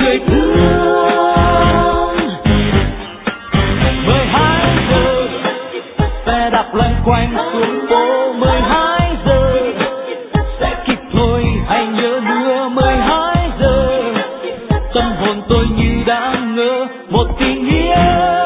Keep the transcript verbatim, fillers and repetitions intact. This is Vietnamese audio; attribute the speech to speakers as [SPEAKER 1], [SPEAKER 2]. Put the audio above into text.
[SPEAKER 1] người thương. Mười hai giờ xe đạp loanh quanh xuống phố. Mười hai giờ sẽ kịp thôi, hãy nhớ đưa. Mười hai giờ tâm hồn tôi như đã ngỡ một tình yêu.